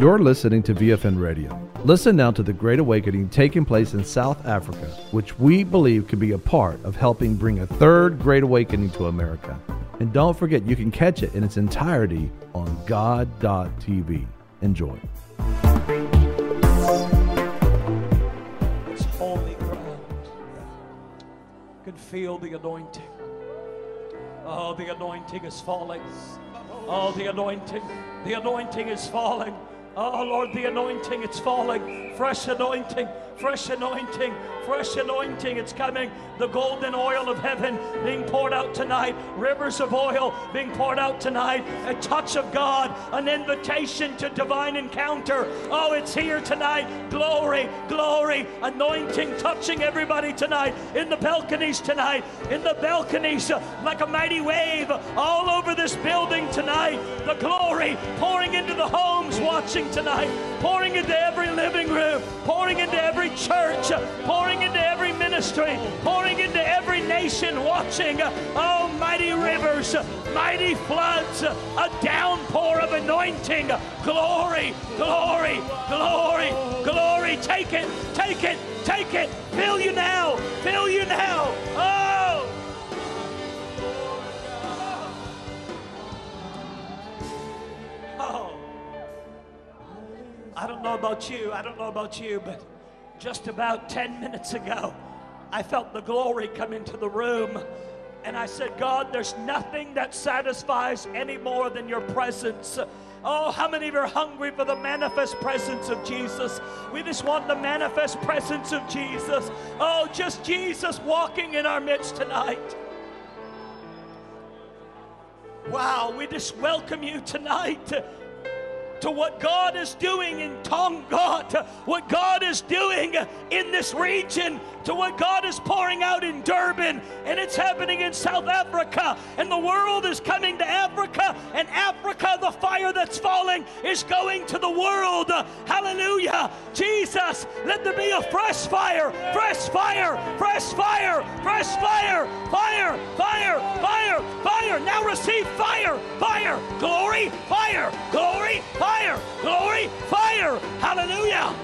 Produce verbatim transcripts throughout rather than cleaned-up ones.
You're listening to V F N Radio. Listen now to the Great Awakening taking place in South Africa, which we believe could be a part of helping bring a third Great Awakening to America. And don't forget, you can catch it in its entirety on God dot T V. Enjoy. It's holy ground. You can feel the anointing. Oh, the anointing is falling. Oh, the anointing. The anointing is falling. Oh, Lord, the anointing, it's falling. Fresh anointing, fresh anointing, fresh anointing. It's coming. The golden oil of heaven being poured out tonight. Rivers of oil being poured out tonight. A touch of God, an invitation to divine encounter. Oh, it's here tonight. Glory, glory, anointing touching everybody tonight. In the balconies tonight. In the balconies, uh, like a mighty wave all over this building tonight. The glory pouring into the homes watching tonight, pouring into every living room, pouring into every church, pouring into every ministry, pouring into every nation watching. Oh, mighty rivers, mighty floods, a downpour of anointing. Glory, glory, glory, glory. Take it, take it, take it. Fill you now, fill you now. Oh! Oh! I don't know about you, I don't know about you, but just about ten minutes ago, I felt the glory come into the room. And I said, God, there's nothing that satisfies any more than your presence. Oh, how many of you are hungry for the manifest presence of Jesus? We just want the manifest presence of Jesus. Oh, just Jesus walking in our midst tonight. Wow, we just welcome you tonight to what God is doing in Tonga, to what God is doing in this region, to what God is pouring out in Durban, and it's happening in South Africa, and the world is coming to Africa, and Africa, the fire that's falling is going to the world. Hallelujah. Jesus, let there be a fresh fire, fresh fire, fresh fire, fresh fire, fire, fire, fire, fire. Now receive fire, fire, glory, fire, glory, fire, glory, fire. Hallelujah.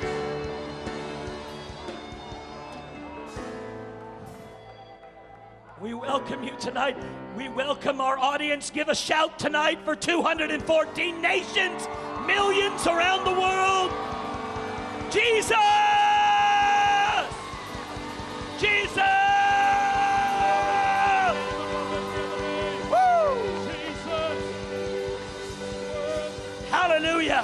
We welcome you tonight. We welcome our audience. Give a shout tonight for two hundred fourteen nations, millions around the world. Jesus! Jesus! Woo! Hallelujah!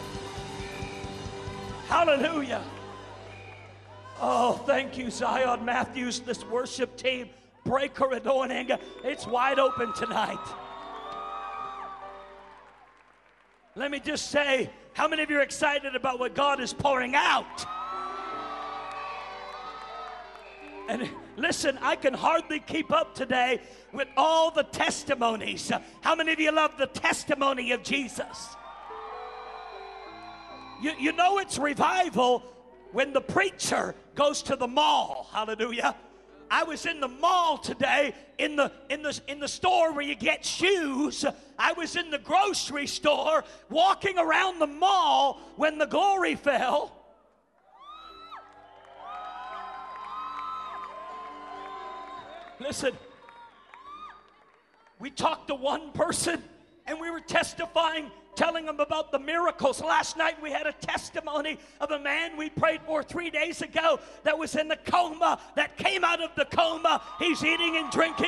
Hallelujah! Oh, thank you, Zion Matthews, this worship team. Breaker anointing, it's wide open tonight. Let me just say, how many of you are excited about what God is pouring out? And listen, I can hardly keep up today with all the testimonies. How many of you love the testimony of Jesus? You, you know it's revival when the preacher goes to the mall. Hallelujah. I was in the mall today, in the in the in the store where you get shoes. I was in the grocery store, walking around the mall when the glory fell. Listen, we talked to one person, and we were testifying, telling them about the miracles. Last night we had a testimony of a man we prayed for three days ago that was in the coma, that came out of the coma. He's eating and drinking.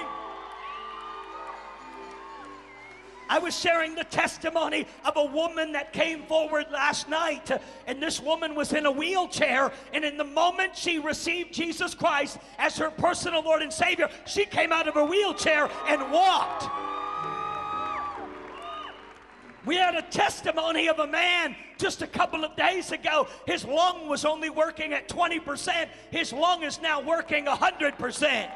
I was sharing the testimony of a woman that came forward last night, and this woman was in a wheelchair, and in the moment she received Jesus Christ as her personal Lord and Savior, she came out of her wheelchair and walked. We had a testimony of a man just a couple of days ago. His lung was only working at twenty percent. His lung is now working one hundred percent.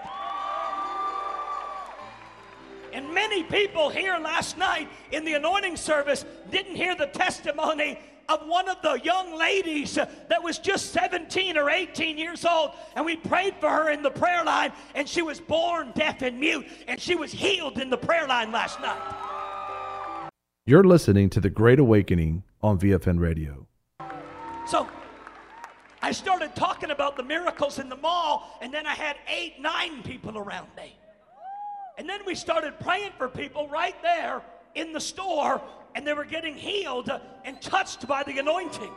And many people here last night in the anointing service didn't hear the testimony of one of the young ladies that was just seventeen or eighteen years old, and we prayed for her in the prayer line, and she was born deaf and mute, and she was healed in the prayer line last night. You're listening to The Great Awakening on V F N Radio. So I started talking about the miracles in the mall, and then I had eight, nine people around me. And then we started praying for people right there in the store, and they were getting healed and touched by the anointing.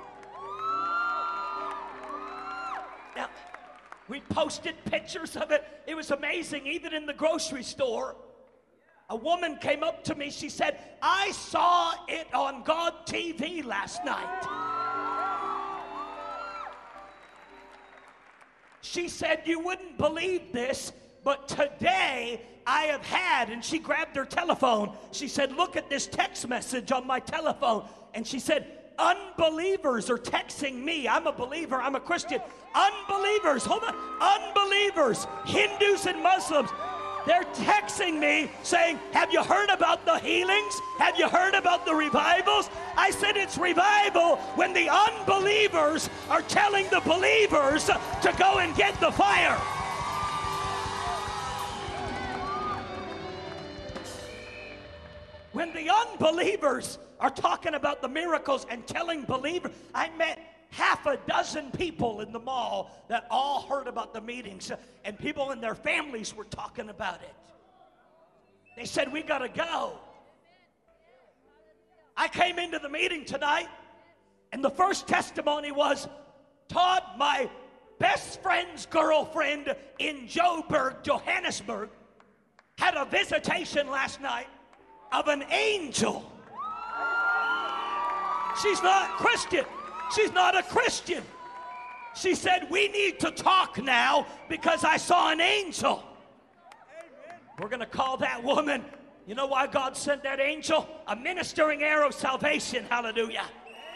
Now, we posted pictures of it. It was amazing. Even in the grocery store, a woman came up to me. She said, I saw it on God T V last night. She said, you wouldn't believe this, but today I have had, and she grabbed her telephone. She said, look at this text message on my telephone. And she said, unbelievers are texting me. I'm a believer. I'm a Christian. Unbelievers, hold on. Unbelievers, Hindus and Muslims, they're texting me saying, have you heard about the healings? Have you heard about the revivals? I said, it's revival when the unbelievers are telling the believers to go and get the fire. When the unbelievers are talking about the miracles and telling believers, I met half a dozen people in the mall that all heard about the meetings, and people and their families were talking about it. They said, we got to go. I came into the meeting tonight, and the first testimony was, Todd, my best friend's girlfriend in Joburg, Johannesburg, had a visitation last night of an angel. She's not Christian. She's not a Christian. She said, we need to talk now because I saw an angel. Amen. We're going to call that woman. You know why God sent that angel? A ministering arrow of salvation. Hallelujah.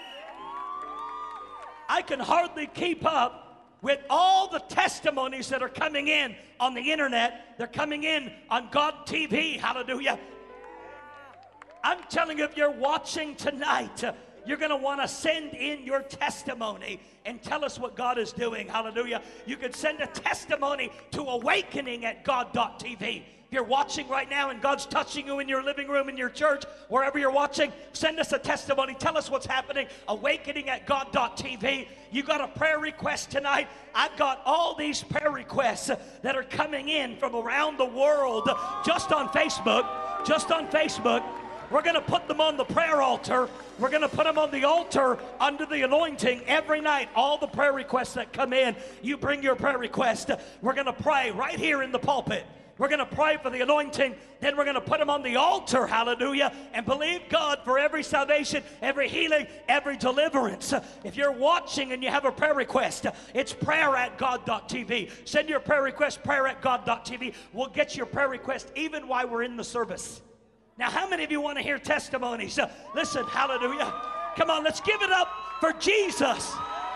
I can hardly keep up with all the testimonies that are coming in on the internet. They're coming in on God T V. Hallelujah. I'm telling you, if you're watching tonight, uh, you're going to want to send in your testimony and tell us what God is doing. Hallelujah. You can send a testimony to awakening at God dot T V. If you're watching right now and God's touching you in your living room, in your church, wherever you're watching, send us a testimony. Tell us what's happening. Awakening at God dot T V. You got a prayer request tonight? I've got all these prayer requests that are coming in from around the world just on Facebook. Just on Facebook. We're going to put them on the prayer altar. We're going to put them on the altar under the anointing every night. All the prayer requests that come in, you bring your prayer request. We're going to pray right here in the pulpit. We're going to pray for the anointing. Then we're going to put them on the altar, hallelujah, and believe God for every salvation, every healing, every deliverance. If you're watching and you have a prayer request, it's prayer at God dot T V. Send your prayer request, prayer at God dot T V. We'll get your prayer request even while we're in the service. Now, how many of you want to hear testimonies? Uh, listen, hallelujah. Come on, let's give it up for Jesus.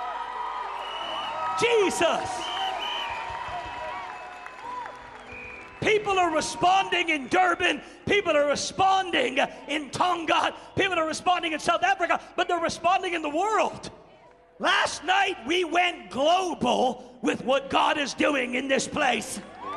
Jesus. People are responding in Durban. People are responding in Tonga. People are responding in South Africa, but they're responding in the world. Last night, we went global with what God is doing in this place.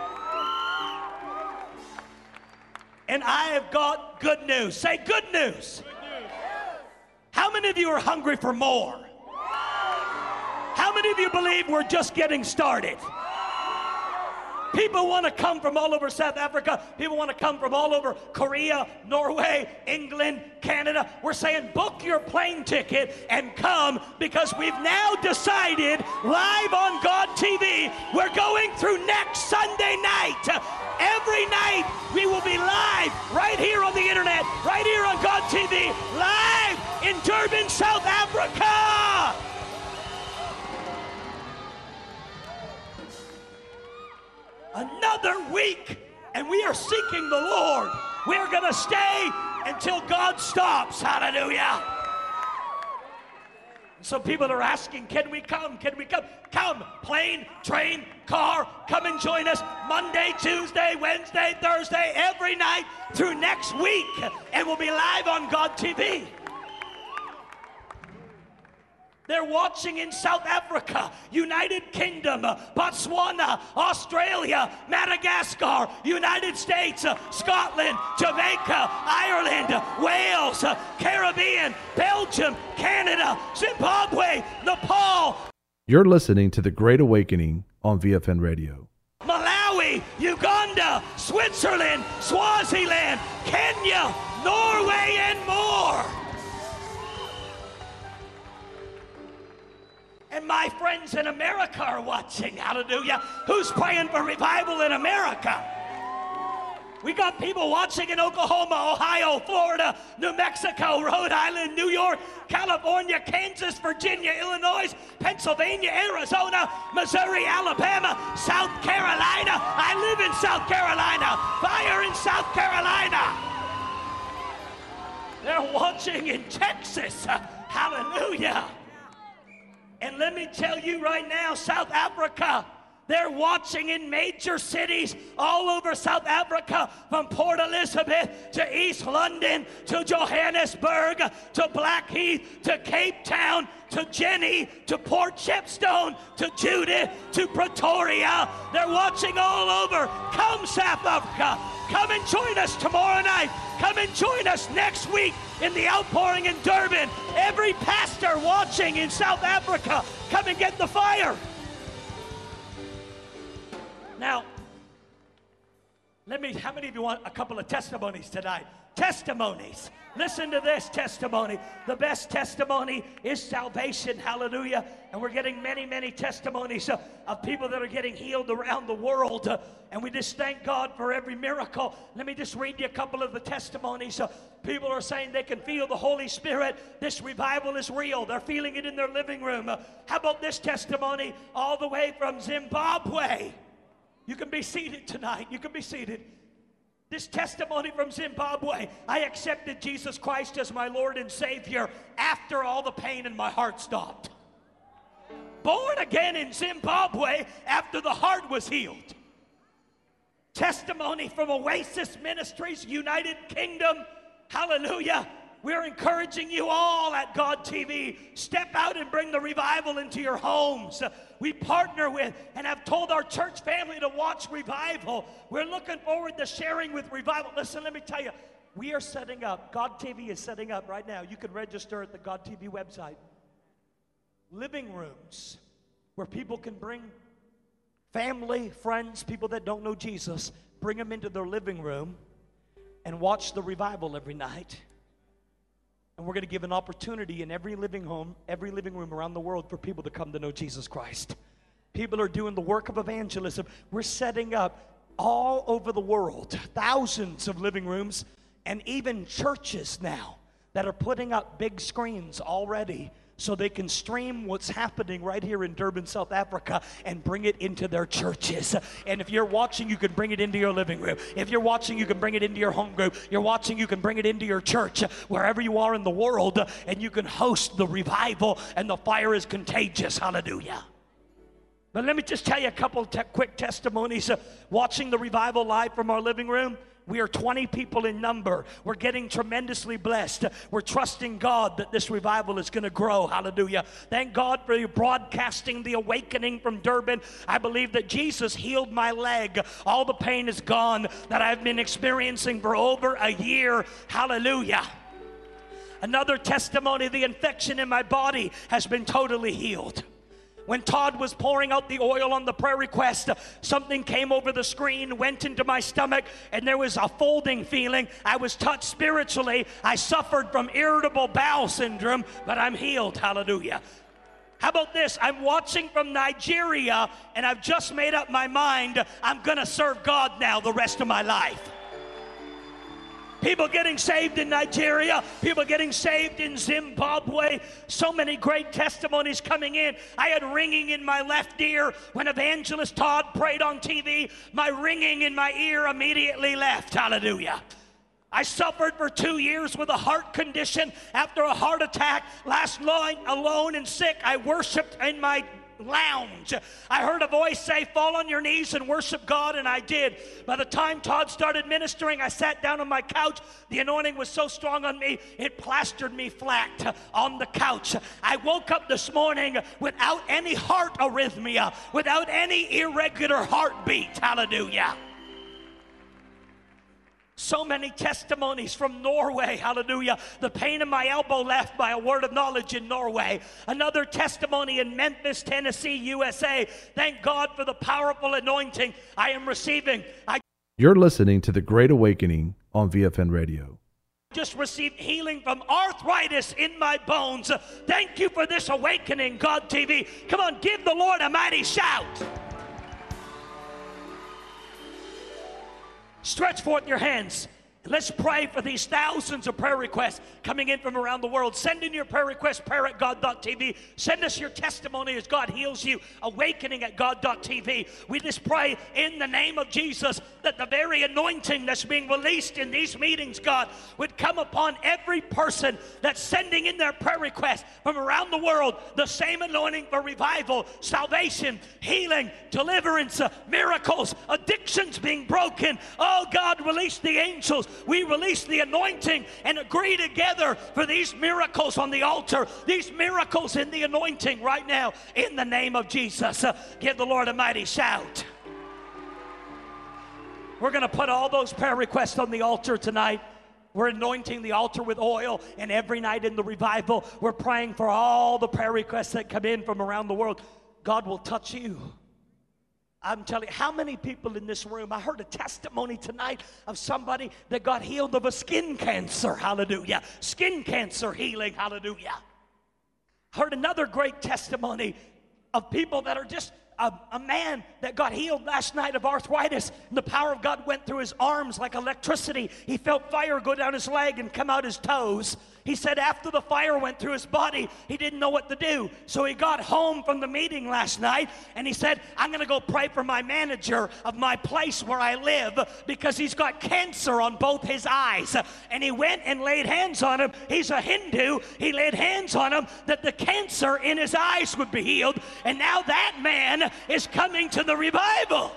And I have got good news. Say good news. Good news. How many of you are hungry for more? How many of you believe we're just getting started? People want to come from all over South Africa. People want to come from all over Korea, Norway, England, Canada. We're saying book your plane ticket and come, because we've now decided live on God T V, we're going through next Sunday night. Every night we will be live right here on the internet, right here on God T V, live in Durban, South Africa. Another week, and we are seeking the Lord. We are going to stay until God stops. Hallelujah. So people are asking, can we come? Can we come? Come. Plane, train, car. Come and join us Monday, Tuesday, Wednesday, Thursday, every night through next week. And we'll be live on God T V. They're watching in South Africa, United Kingdom, Botswana, Australia, Madagascar, United States, Scotland, Jamaica, Ireland, Wales, Caribbean, Belgium, Canada, Zimbabwe, Nepal. You're listening to The Great Awakening on V F N Radio. Malawi, Uganda, Switzerland, Swaziland, Kenya, Norway, and more. And my friends in America are watching, hallelujah. Who's praying for revival in America? We got people watching in Oklahoma, Ohio, Florida, New Mexico, Rhode Island, New York, California, Kansas, Virginia, Illinois, Pennsylvania, Arizona, Missouri, Alabama, South Carolina. I live in South Carolina. Fire in South Carolina. They're watching in Texas. Hallelujah. And let me tell you right now, South Africa, they're watching in major cities all over South Africa, from Port Elizabeth to East London to Johannesburg to Blackheath to Cape Town to Jenny to Port Shepstone to Judith to Pretoria. They're watching all over. Come, South Africa. Come and join us tomorrow night. Come and join us next week in the outpouring in Durban. Every pastor watching in South Africa, come and get the fire. Now, let me, how many of you want a couple of testimonies tonight? Testimonies. Listen to this testimony. The best testimony is salvation. Hallelujah. And we're getting many, many testimonies uh, of people that are getting healed around the world. Uh, and we just thank God for every miracle. Let me just read you a couple of the testimonies. Uh, people are saying they can feel the Holy Spirit. This revival is real. They're feeling it in their living room. Uh, how about this testimony all the way from Zimbabwe? You can be seated tonight. You can be seated. This testimony from Zimbabwe. I accepted Jesus Christ as my Lord and Savior after all the pain in my heart stopped. Born again in Zimbabwe after the heart was healed. Testimony from Oasis Ministries, United Kingdom. Hallelujah. We're encouraging you all at God T V. Step out and bring the revival into your homes. We partner with and have told our church family to watch revival. We're looking forward to sharing with revival. Listen, let me tell you, we are setting up, God T V is setting up right now. You can register at the God T V website. Living rooms where people can bring family, friends, people that don't know Jesus, bring them into their living room and watch the revival every night. And we're going to give an opportunity in every living home, every living room around the world for people to come to know Jesus Christ. People are doing the work of evangelism. We're setting up all over the world thousands of living rooms and even churches now that are putting up big screens already so they can stream what's happening right here in Durban, South Africa, and bring it into their churches. And if you're watching, you can bring it into your living room. If you're watching, you can bring it into your home group. You're watching, you can bring it into your church, wherever you are in the world, and you can host the revival, and the fire is contagious. Hallelujah. But let me just tell you a couple of te- quick testimonies. Uh, watching the revival live from our living room, we are twenty people in number. We're getting tremendously blessed. We're trusting God that this revival is going to grow. Hallelujah. Thank God for you broadcasting the awakening from Durban. I believe that Jesus healed my leg. All the pain is gone that I've been experiencing for over a year. Hallelujah. Another testimony, the infection in my body has been totally healed. When Todd was pouring out the oil on the prayer request, something came over the screen, went into my stomach, and there was a folding feeling. I was touched spiritually. I suffered from irritable bowel syndrome, but I'm healed. Hallelujah. How about this? I'm watching from Nigeria, and I've just made up my mind. I'm going to serve God now the rest of my life. People getting saved in Nigeria, people getting saved in Zimbabwe. So many great testimonies coming in. I had ringing in my left ear when Evangelist Todd prayed on T V. My ringing in my ear immediately left. Hallelujah. I suffered for two years with a heart condition after a heart attack. Last night, alone and sick, I worshiped in my lounge. I heard a voice say, fall on your knees and worship God, and I did. By the time Todd started ministering, I sat down on my couch. The anointing was so strong on me, it plastered me flat on the couch. I woke up this morning without any heart arrhythmia, without any irregular heartbeat. Hallelujah. So many testimonies from Norway, hallelujah. The pain in my elbow left by a word of knowledge in Norway. Another testimony in Memphis, Tennessee, U S A. Thank God for the powerful anointing I am receiving. I You're listening to The Great Awakening on V F N Radio. just received healing from arthritis in my bones. Thank you for this awakening, God T V. Come on, give the Lord a mighty shout. Stretch forth your hands. Let's pray for these thousands of prayer requests coming in from around the world. Send in your prayer request, prayer at God dot T V. Send us your testimony as God heals you, awakening at God dot T V. We just pray in the name of Jesus that the very anointing that's being released in these meetings, God, would come upon every person that's sending in their prayer requests from around the world. The same anointing for revival, salvation, healing, deliverance, uh, miracles, addictions being broken. Oh, God, release the angels. We release the anointing and agree together for these miracles on the altar, these miracles in the anointing right now in the name of Jesus. Uh, give the Lord a mighty shout. We're going to put all those prayer requests on the altar tonight. We're anointing the altar with oil, and every night in the revival, we're praying for all the prayer requests that come in from around the world. God will touch you. I'm telling you, how many people in this room, I heard a testimony tonight of somebody that got healed of a skin cancer, hallelujah. Skin cancer healing, hallelujah. Heard another great testimony of people that are just, a, a man that got healed last night of arthritis, and the power of God went through his arms like electricity. He felt fire go down his leg and come out his toes. He said after the fire went through his body, he didn't know what to do. So he got home from the meeting last night, and he said, I'm going to go pray for my manager of my place where I live because he's got cancer on both his eyes. And he went and laid hands on him. He's a Hindu. He laid hands on him that the cancer in his eyes would be healed. And now that man is coming to the revival.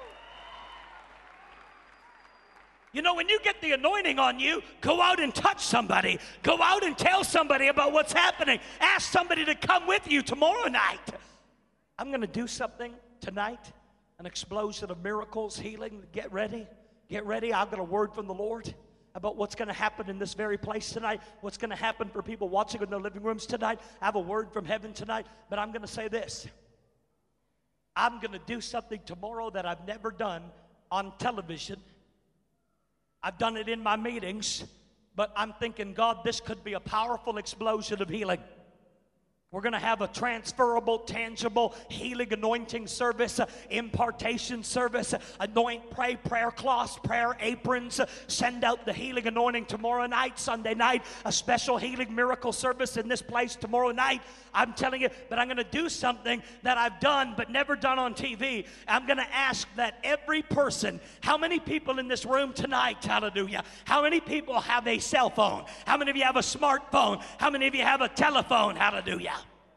You know, when you get the anointing on you, go out and touch somebody. Go out and tell somebody about what's happening. Ask somebody to come with you tomorrow night. I'm going to do something tonight, an explosion of miracles, healing. Get ready. Get ready. I've got a word from the Lord about what's going to happen in this very place tonight, what's going to happen for people watching in their living rooms tonight. I have a word from heaven tonight, but I'm going to say this. I'm going to do something tomorrow that I've never done on television. I've done it in my meetings, but I'm thinking, God, this could be a powerful explosion of healing. We're going to have a transferable, tangible healing anointing service, uh, impartation service, uh, anoint, pray, prayer cloths, prayer aprons, uh, send out the healing anointing tomorrow night, Sunday night, a special healing miracle service in this place tomorrow night. I'm telling you, but I'm going to do something that I've done but never done on T V. I'm going to ask that every person, how many people in this room tonight, hallelujah, how many people have a cell phone? How many of you have a smartphone? How many of you have a telephone? Hallelujah.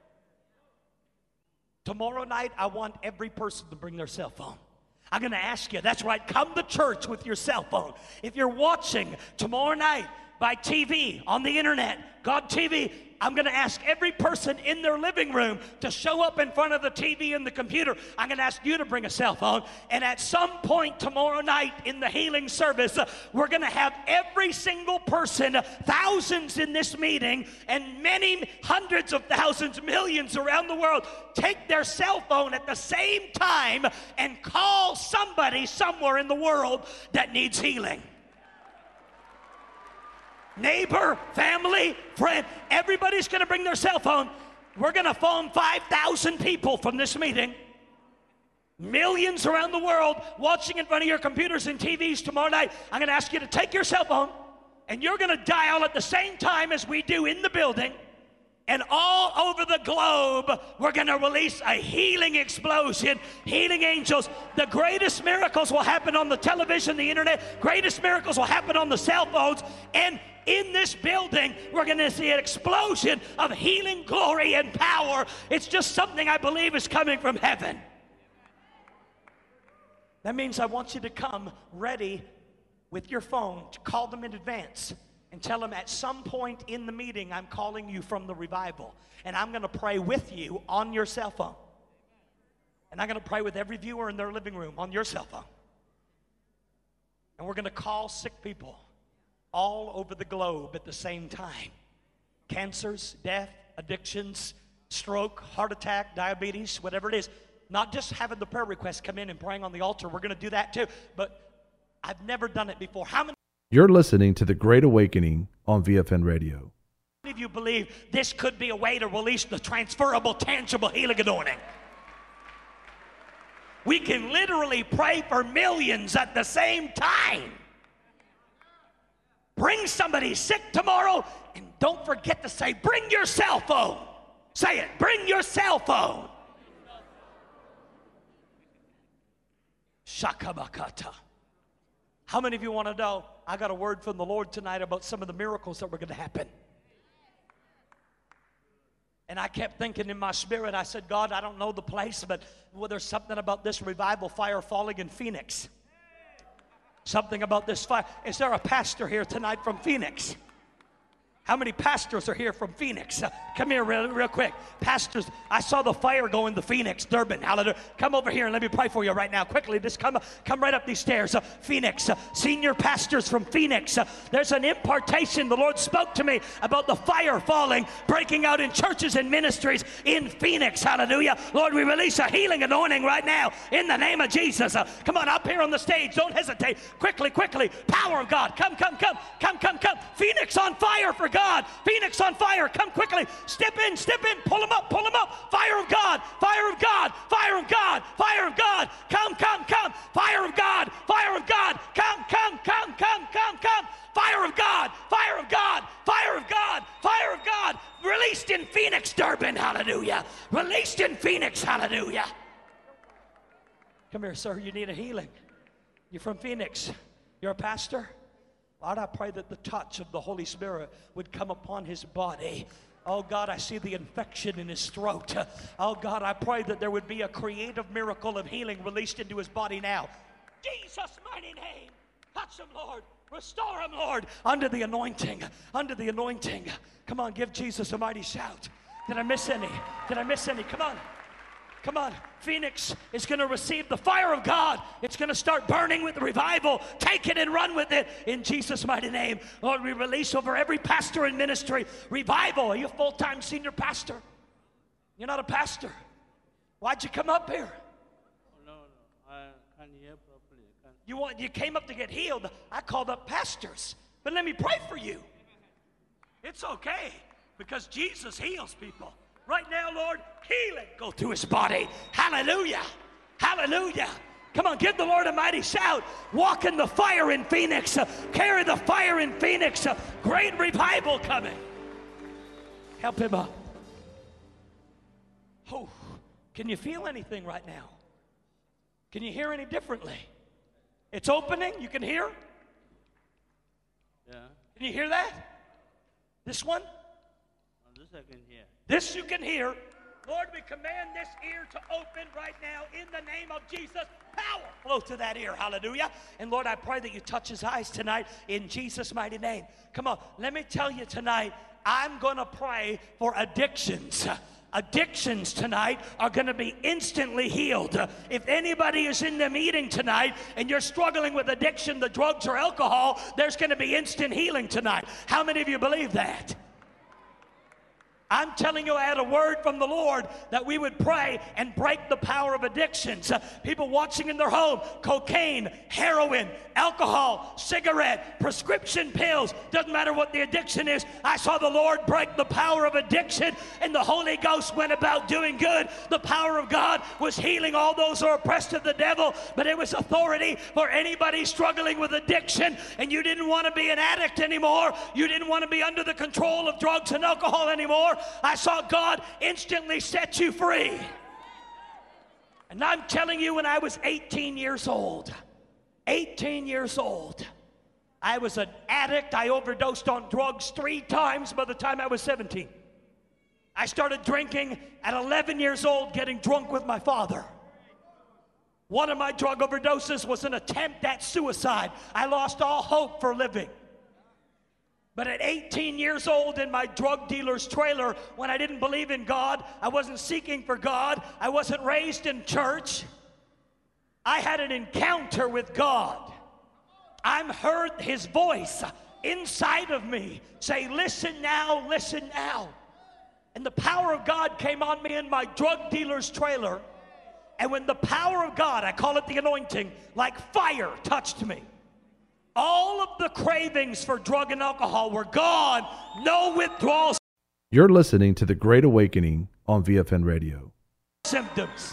Tomorrow night, I want every person to bring their cell phone. I'm going to ask you, that's right, come to church with your cell phone. If you're watching tomorrow night by T V, on the internet, God T V, I'm going to ask every person in their living room to show up in front of the T V and the computer. I'm going to ask you to bring a cell phone. And at some point tomorrow night in the healing service, uh, we're going to have every single person, uh, thousands in this meeting, and many hundreds of thousands, millions around the world, take their cell phone at the same time and call somebody somewhere in the world that needs healing. Neighbor, family, friend, everybody's going to bring their cell phone. We're going to phone five thousand people from this meeting. Millions around the world watching in front of your computers and T Vs tomorrow night. I'm going to ask you to take your cell phone, and you're going to dial at the same time as we do in the building. And all over the globe, we're going to release a healing explosion, healing angels. The greatest miracles will happen on the television, the internet. Greatest miracles will happen on the cell phones. And in this building, we're going to see an explosion of healing glory and power. It's just something I believe is coming from heaven. That means I want you to come ready with your phone to call them in advance. And tell them at some point in the meeting, I'm calling you from the revival. And I'm going to pray with you on your cell phone. And I'm going to pray with every viewer in their living room on your cell phone. And we're going to call sick people all over the globe at the same time. Cancers, death, addictions, stroke, heart attack, diabetes, whatever it is. Not just having the prayer requests come in and praying on the altar. We're going to do that too. But I've never done it before. How many? You're listening to The Great Awakening on V F N Radio. How many of you believe this could be a way to release the transferable, tangible healing anointing? We can literally pray for millions at the same time. Bring somebody sick tomorrow, and don't forget to say, bring your cell phone. Say it, bring your cell phone. Shakabakata. How many of you want to know, I got a word from the Lord tonight about some of the miracles that were going to happen. And I kept thinking in my spirit, I said, God, I don't know the place, but well, there's something about this revival fire falling in Phoenix. Something about this fire. Is there a pastor here tonight from Phoenix? How many pastors are here from Phoenix? Uh, come here real, real quick. Pastors, I saw the fire go into Phoenix, Durban. Hallelujah. Come over here and let me pray for you right now. Quickly, just come, come right up these stairs. Uh, Phoenix, uh, senior pastors from Phoenix. Uh, there's an impartation. The Lord spoke to me about the fire falling, breaking out in churches and ministries in Phoenix. Hallelujah. Lord, we release a healing anointing right now in the name of Jesus. Uh, come on, up here on the stage. Don't hesitate. Quickly, quickly. Power of God. Come, come, come. Come, come, come. Phoenix on fire for God. God. Phoenix on fire. Come quickly. Step in, step in. Pull them up, pull them up. Fire of God, fire of God, fire of God, fire of God. Come, come, come. Fire of God, fire of God. Come, come, come, come, come, come. Fire of God, fire of God, fire of God, fire of God. Released in Phoenix, Durban. Hallelujah. Released in Phoenix. Hallelujah. Come here, sir. You need a healing. You're from Phoenix. You're a pastor? Lord, I pray that the touch of the Holy Spirit would come upon his body. Oh, God, I see the infection in his throat. Oh, God, I pray that there would be a creative miracle of healing released into his body now. Jesus' mighty name. Touch him, Lord. Restore him, Lord. Under the anointing. Under the anointing. Come on, give Jesus a mighty shout. Did I miss any? Did I miss any? Come on. Come on, Phoenix is going to receive the fire of God. It's going to start burning with revival. Take it and run with it in Jesus' mighty name. Lord, we release over every pastor and ministry revival. Are you a full-time senior pastor? You're not a pastor. Why'd you come up here? No, no, I can't hear properly. Can't. You want? You came up to get healed. I called up pastors. But let me pray for you. It's okay because Jesus heals people. Right now, Lord, healing go through his body. Hallelujah. Hallelujah. Come on, give the Lord a mighty shout. Walk in the fire in Phoenix. Uh, carry the fire in Phoenix. Uh, great revival coming. Help him up. Oh, can you feel anything right now? Can you hear any differently? It's opening. You can hear? Yeah. Can you hear that? This one? On this I can hear. This you can hear. Lord, we command this ear to open right now in the name of Jesus. Power flow to that ear. Hallelujah. And Lord, I pray that you touch his eyes tonight in Jesus' mighty name. Come on, let me tell you tonight, I'm going to pray for addictions. Addictions tonight are going to be instantly healed. If anybody is in the meeting tonight and you're struggling with addiction to drugs or alcohol, there's going to be instant healing tonight. How many of you believe that? I'm telling you, I had a word from the Lord that we would pray and break the power of addictions. Uh, people watching in their home, cocaine, heroin, alcohol, cigarette, prescription pills, doesn't matter what the addiction is. I saw the Lord break the power of addiction, and the Holy Ghost went about doing good. The power of God was healing all those who are oppressed of the devil, but it was authority for anybody struggling with addiction, and you didn't want to be an addict anymore. You didn't want to be under the control of drugs and alcohol anymore. I saw God instantly set you free. And I'm telling you, when I was eighteen years old, eighteen years old, I was an addict. I overdosed on drugs three times by the time I was seventeen. I started drinking at eleven years old, getting drunk with my father. One of my drug overdoses was an attempt at suicide. I lost all hope for living. But at eighteen years old, in my drug dealer's trailer, when I didn't believe in God, I wasn't seeking for God, I wasn't raised in church, I had an encounter with God. I heard his voice inside of me say, listen now, listen now. And the power of God came on me in my drug dealer's trailer. And when the power of God, I call it the anointing, like fire touched me, all of the cravings for drug and alcohol were gone. No withdrawals. You're listening to The Great Awakening on V F N Radio. Symptoms.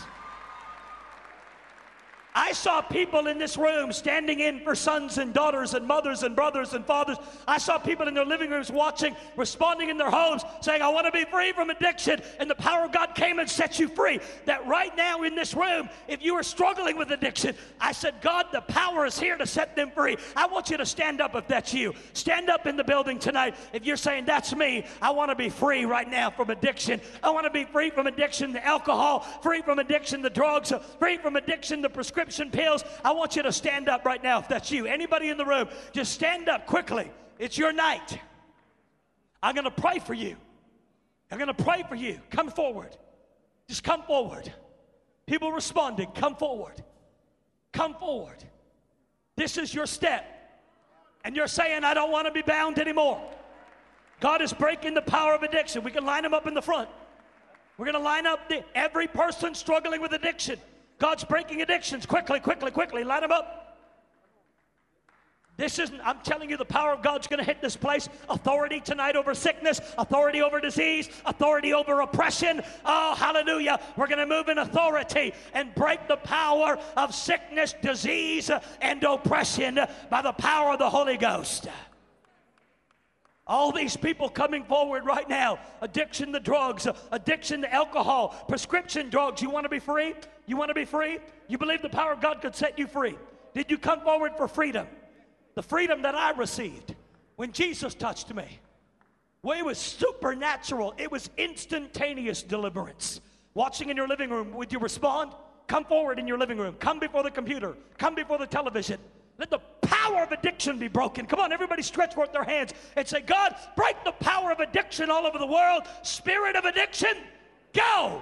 I saw people in this room standing in for sons and daughters and mothers and brothers and fathers. I saw people in their living rooms watching, responding in their homes, saying, I want to be free from addiction. And the power of God came and set you free. That right now in this room, if you are struggling with addiction, I said, God, the power is here to set them free. I want you to stand up if that's you. Stand up in the building tonight. If you're saying, that's me, I want to be free right now from addiction. I want to be free from addiction to alcohol, free from addiction to drugs, free from addiction to prescription pills. I want you to stand up right now if that's you. Anybody in the room, just stand up quickly. It's your night. I'm going to pray for you. I'm going to pray for you. Come forward. Just come forward. People responding, come forward. Come forward. This is your step. And you're saying, I don't want to be bound anymore. God is breaking the power of addiction. We can line them up in the front. We're going to line up the, every person struggling with addiction. God's breaking addictions. Quickly, quickly, quickly. Line them up. This isn't, I'm telling you, the power of God's going to hit this place. Authority tonight over sickness, authority over disease, authority over oppression. Oh, hallelujah. We're going to move in authority and break the power of sickness, disease, and oppression by the power of the Holy Ghost. All these people coming forward right now, addiction to drugs, addiction to alcohol, prescription drugs. You want to be free? You want to be free? You believe the power of God could set you free? Did you come forward for freedom? The freedom that I received when Jesus touched me. Well, it was supernatural. It was instantaneous deliverance. Watching in your living room, would you respond? Come forward in your living room. Come before the computer. Come before the television. Let the power of addiction be broken. Come on, everybody stretch forth their hands and say, God, break the power of addiction all over the world. Spirit of addiction, go.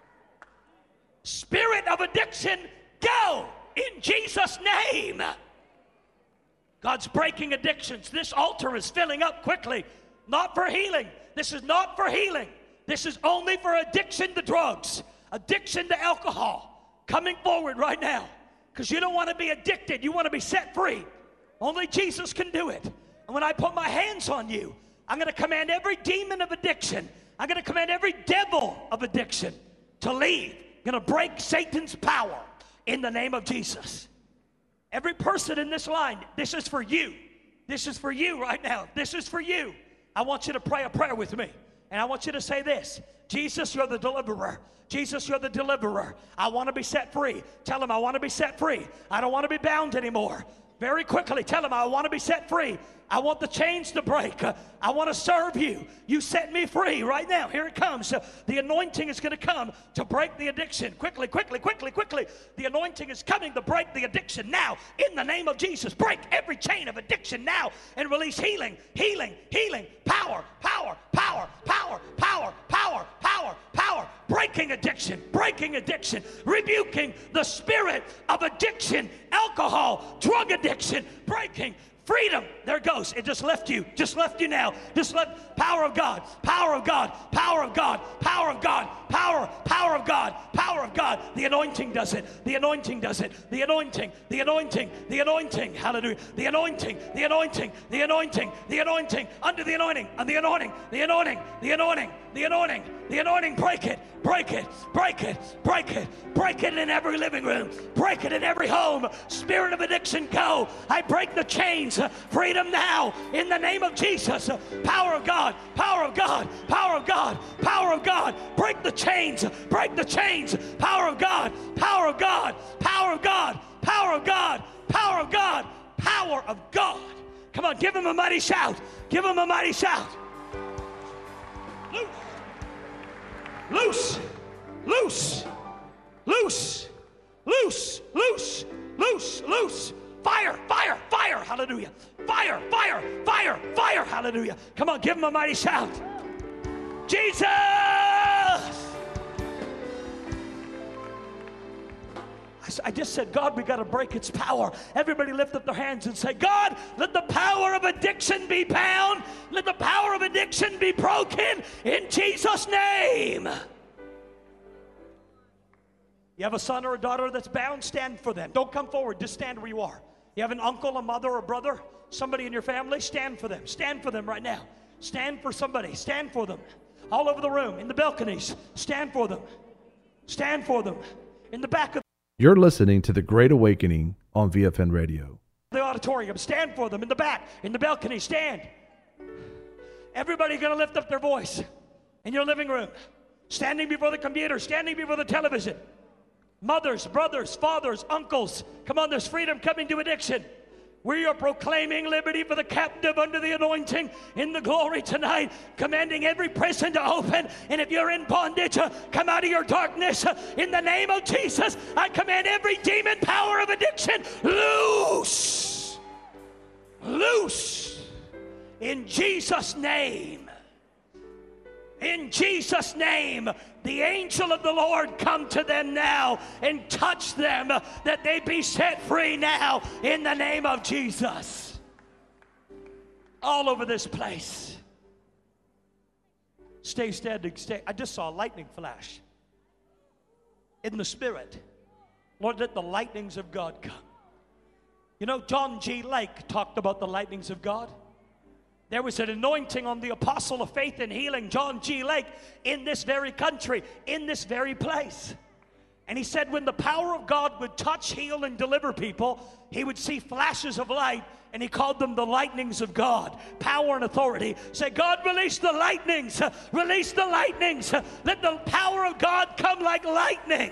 Spirit of addiction, go. In Jesus' name. God's breaking addictions. This altar is filling up quickly. Not for healing. This is not for healing. This is only for addiction to drugs, addiction to alcohol. Coming forward right now. Because you don't want to be addicted. You want to be set free. Only Jesus can do it. And when I put my hands on you, I'm going to command every demon of addiction. I'm going to command every devil of addiction to leave. I'm going to break Satan's power in the name of Jesus. Every person in this line, this is for you. This is for you right now. This is for you. I want you to pray a prayer with me. And I want you to say this. Jesus, you're the deliverer. Jesus, you're the deliverer. I want to be set free. Tell him I want to be set free. I don't want to be bound anymore. Very quickly, tell him I want to be set free. I want the chains to break. I want to serve you. You set me free right now. Here it comes. The anointing is going to come to break the addiction. Quickly, quickly, quickly, quickly. The anointing is coming to break the addiction now. In the name of Jesus, break every chain of addiction now and release healing, healing, healing, power, power, power, power, power, power, power, power. Breaking addiction, breaking addiction, rebuking the spirit of addiction, alcohol, drug addiction, breaking. Freedom. There it goes. It just left you. Just left you now. Just left. Power of God. Power of God. Power of God. Power of God. Power. Power of God. Power of God. The anointing does it. The anointing does it. The anointing. The anointing. The anointing. Hallelujah. The anointing. The anointing. The anointing. The anointing. Under the anointing. And the anointing. The anointing. The anointing. The anointing. The anointing. Break it. Break it. Break it. Break it. Break it in every living room. Break it in every home. Spirit of addiction, go. I break the chains. Freedom now in the name of Jesus. Power of God. Power of God. Power of God. God, power of God. Break the chains, break the chains. Power of God, power of God, power of God, power of God, power of God, power of God. Come on, give him a mighty shout. Give him a mighty shout. Loose, loose, loose, loose, loose, loose, loose. Fire, fire, fire, hallelujah. Fire, fire, fire, fire, hallelujah. Come on, give him a mighty shout. Jesus! I just said, God, we got to break its power. Everybody lift up their hands and say, God, let the power of addiction be bound. Let the power of addiction be broken in Jesus' name. You have a son or a daughter that's bound, stand for them. Don't come forward, just stand where you are. You have an uncle, a mother, or a brother, somebody in your family, stand for them. Stand for them right now. Stand for somebody. Stand for them. All over the room, in the balconies, stand for them. Stand for them. In the back of You're listening to The Great Awakening on V F N Radio. The auditorium, stand for them. In the back, in the balcony, stand. Everybody going to lift up their voice in your living room, standing before the computer, standing before the television. Mothers, brothers, fathers, uncles, come on, there's freedom coming to addiction. We are proclaiming liberty for the captive under the anointing in the glory tonight, commanding every prison to open. And if you're in bondage, uh, come out of your darkness. Uh, in the name of Jesus, I command every demon power of addiction, loose, loose, in Jesus' name. In Jesus' name, the angel of the Lord come to them now and touch them, that they be set free now in the name of Jesus. All over this place. Stay standing. Stay. I just saw a lightning flash in the spirit. Lord, let the lightnings of God come. You know, John G. Lake talked about the lightnings of God. There was an anointing on the apostle of faith and healing, John G. Lake, in this very country, in this very place. And he said when the power of God would touch, heal, and deliver people, he would see flashes of light, and he called them the lightnings of God. Power and authority. Say, God, release the lightnings. Release the lightnings. Let the power of God come like lightning.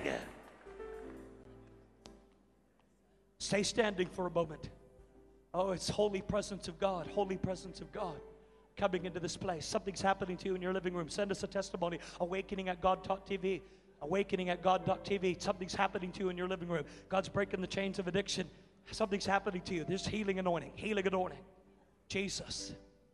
Stay standing for a moment. Oh, it's holy presence of God, holy presence of God coming into this place. Something's happening to you in your living room. Send us a testimony. Awakening at God dot T V. Awakening at God dot T V. Something's happening to you in your living room. God's breaking the chains of addiction. Something's happening to you. There's healing anointing. Healing anointing. Jesus.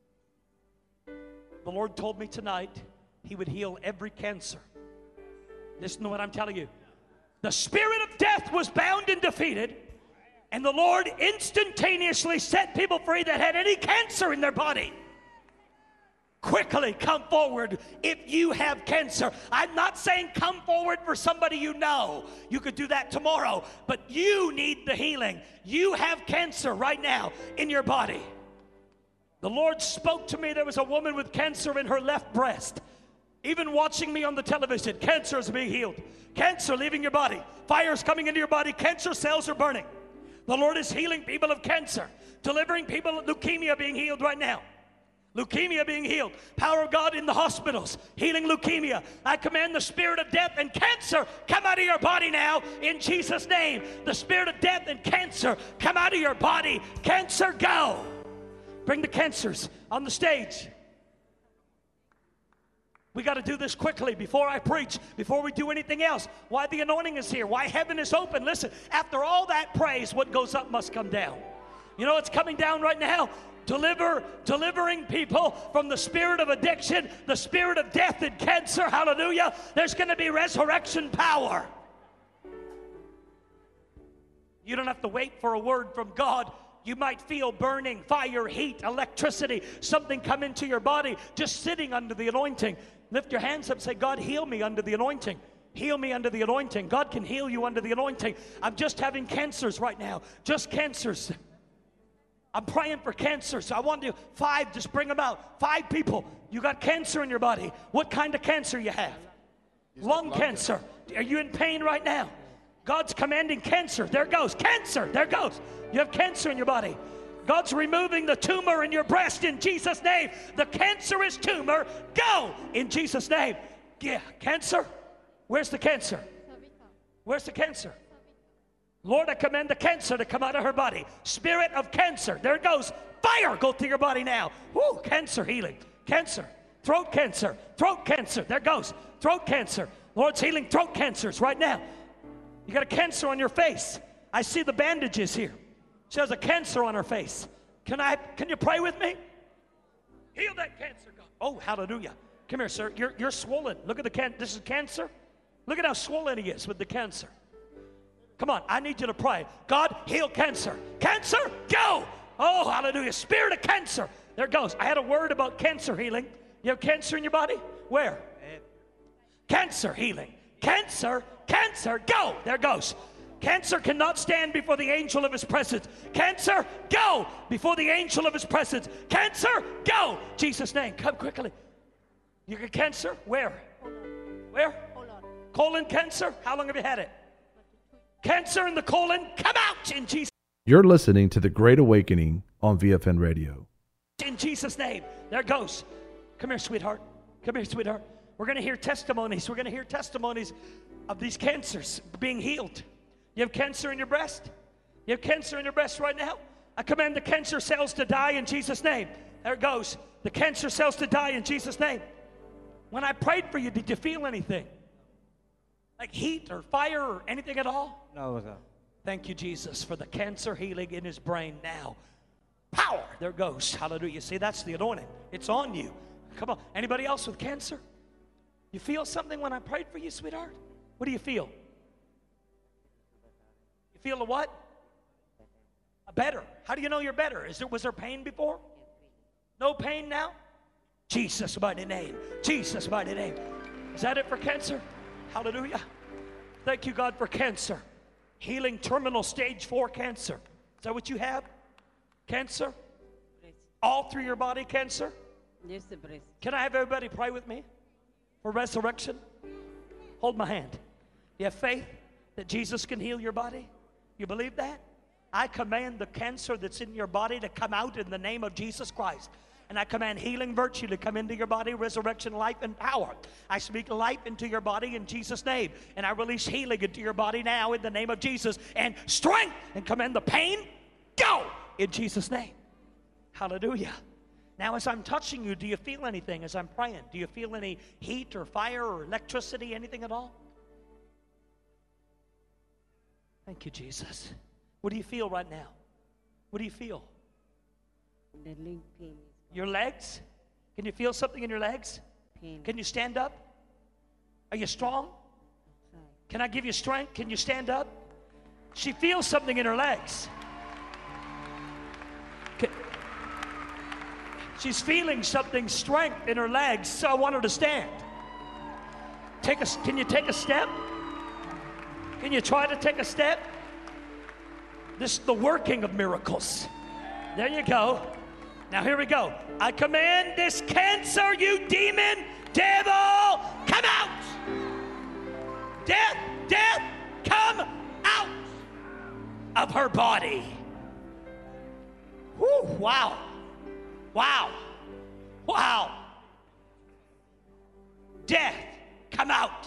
The Lord told me tonight He would heal every cancer. Listen to what I'm telling you. The spirit of death was bound and defeated. And the Lord instantaneously set people free that had any cancer in their body. Quickly come forward if you have cancer. I'm not saying come forward for somebody you know. You could do that tomorrow. But you need the healing. You have cancer right now in your body. The Lord spoke to me. There was a woman with cancer in her left breast. Even watching me on the television, cancer is being healed. Cancer leaving your body. Fire's coming into your body. Cancer cells are burning. The Lord is healing people of cancer, delivering people of leukemia being healed right now. Leukemia being healed. Power of God in the hospitals, healing leukemia. I command the spirit of death and cancer come out of your body now in Jesus' name. The spirit of death and cancer come out of your body. Cancer, go. Bring the cancers on the stage. We got to do this quickly before I preach, before we do anything else. Why the anointing is here, why heaven is open. Listen, after all that praise, what goes up must come down. You know what's coming down right now? Deliver, delivering people from the spirit of addiction, the spirit of death and cancer. Hallelujah. There's going to be resurrection power. You don't have to wait for a word from God. You might feel burning, fire, heat, electricity, something come into your body just sitting under the anointing. Lift your hands up and say, God, heal me under the anointing. Heal me under the anointing. God can heal you under the anointing. I'm just having cancers right now. Just cancers. I'm praying for cancer. So I want to, five, just bring them out. Five people. You got cancer in your body. What kind of cancer you have? Lung cancer. Are you in pain right now? God's commanding cancer. There it goes. Cancer. There it goes. You have cancer in your body. God's removing the tumor in your breast in Jesus' name. The cancerous tumor, go in Jesus' name. Yeah, cancer? Where's the cancer? Where's the cancer? Lord, I command the cancer to come out of her body. Spirit of cancer, there it goes. Fire, go through your body now. Woo, cancer healing. Cancer, throat cancer, throat cancer, there it goes. Throat cancer. Lord's healing throat cancers right now. You got a cancer on your face. I see the bandages here. She has a cancer on her face. Can I? Can you pray with me? Heal that cancer, God. Oh, hallelujah. Come here, sir. You're, you're swollen. Look at the can. This is cancer. Look at how swollen he is with the cancer. Come on, I need you to pray. God, heal cancer. Cancer, go. Oh, hallelujah. Spirit of cancer. There it goes. I had a word about cancer healing. You have cancer in your body? Where? Cancer healing. Cancer, cancer, go. There it goes. Cancer cannot stand before the angel of his presence. Cancer, go before the angel of his presence. Cancer, go. Jesus' name, come quickly. You got cancer? Where? Where? Colon cancer? How long have you had it? Cancer in the colon, come out in Jesus' name. You're listening to The Great Awakening on V F N Radio. In Jesus' name. There it goes. Come here, sweetheart. Come here, sweetheart. We're going to hear testimonies. We're going to hear testimonies of these cancers being healed. You have cancer in your breast? You have cancer in your breast right now? I command the cancer cells to die in Jesus' name. There it goes. The cancer cells to die in Jesus' name. When I prayed for you, did you feel anything? Like heat or fire or anything at all? No, sir. Thank you, Jesus, for the cancer healing in his brain now. Power. There it goes. Hallelujah. See, that's the anointing. It's on you. Come on. Anybody else with cancer? You feel something when I prayed for you, sweetheart? What do you feel? You feel a what? A better. How do you know you're better? Is there, was there pain before? No pain now? Jesus' mighty name. Jesus' mighty name. Is that it for cancer? Hallelujah. Thank you, God, for cancer. Healing terminal stage four cancer. Is that what you have? Cancer? All through your body, cancer? Yes, the breast. Can I have everybody pray with me for resurrection? Hold my hand. You have faith that Jesus can heal your body? You believe that? I command the cancer that's in your body to come out in the name of Jesus Christ. And I command healing virtue to come into your body, resurrection, life, and power. I speak life into your body in Jesus' name. And I release healing into your body now in the name of Jesus. And strength, and command the pain, go in Jesus' name. Hallelujah. Now as I'm touching you, do you feel anything as I'm praying? Do you feel any heat or fire or electricity, anything at all? Thank you, Jesus. What do you feel right now? What do you feel? The leg pain. Your legs? Can you feel something in your legs? Pain. Can you stand up? Are you strong? Sorry. Can I give you strength? Can you stand up? She feels something in her legs. Can, she's feeling something, strength in her legs, so I want her to stand. Take a, can you take a step? Can you try to take a step? This is the working of miracles. There you go. Now here we go. I command this cancer, you demon, devil, come out. Death, death, come out of her body. Woo, wow. Wow. Wow. Death, come out.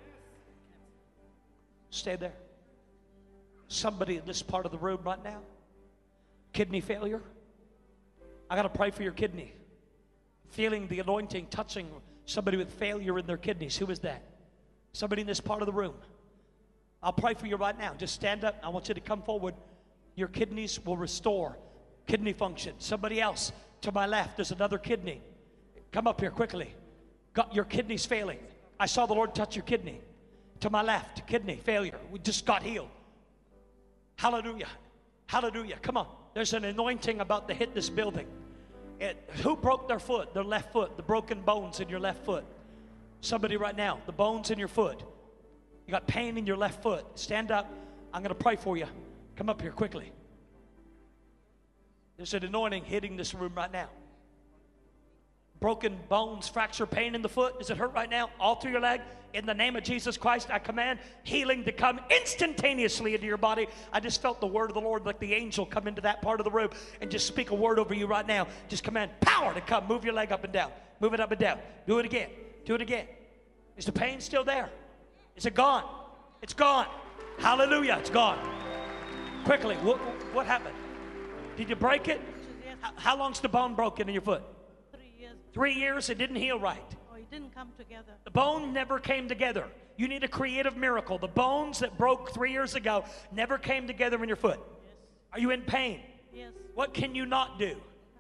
Stay there. Somebody in this part of the room right now, kidney failure. I got to pray for your kidney. Feeling the anointing touching somebody with failure in their kidneys. Who is that? Somebody in this part of the room. I'll pray for you right now. Just stand up. I want you to come forward. Your kidneys will restore kidney function. Somebody else to my left, there's another kidney. Come up here quickly. Got your kidneys failing. I saw the Lord touch your kidney. To my left, kidney failure. We just got healed. Hallelujah. Hallelujah. Come on. There's an anointing about to hit this building. It, who broke their foot? Their left foot. The broken bones in your left foot. Somebody right now. The bones in your foot. You got pain in your left foot. Stand up. I'm going to pray for you. Come up here quickly. There's an anointing hitting this room right now. Broken bones, fracture, pain in the foot. Does it hurt right now? All through your leg? In the name of Jesus Christ, I command healing to come instantaneously into your body. I just felt the word of the Lord, like the angel come into that part of the room and just speak a word over you right now. Just command power to come. Move your leg up and down. Move it up and down. Do it again. Do it again. Is the pain still there? Is it gone? It's gone. Hallelujah. It's gone. Quickly, what, what happened? Did you break it? How, how long's the bone broken in your foot? Three years. Three years, it didn't heal right. Oh, it didn't come together. The bone never came together. You need a creative miracle. The bones that broke three years ago never came together in your foot. Yes. Are you in pain? Yes. What can you not do?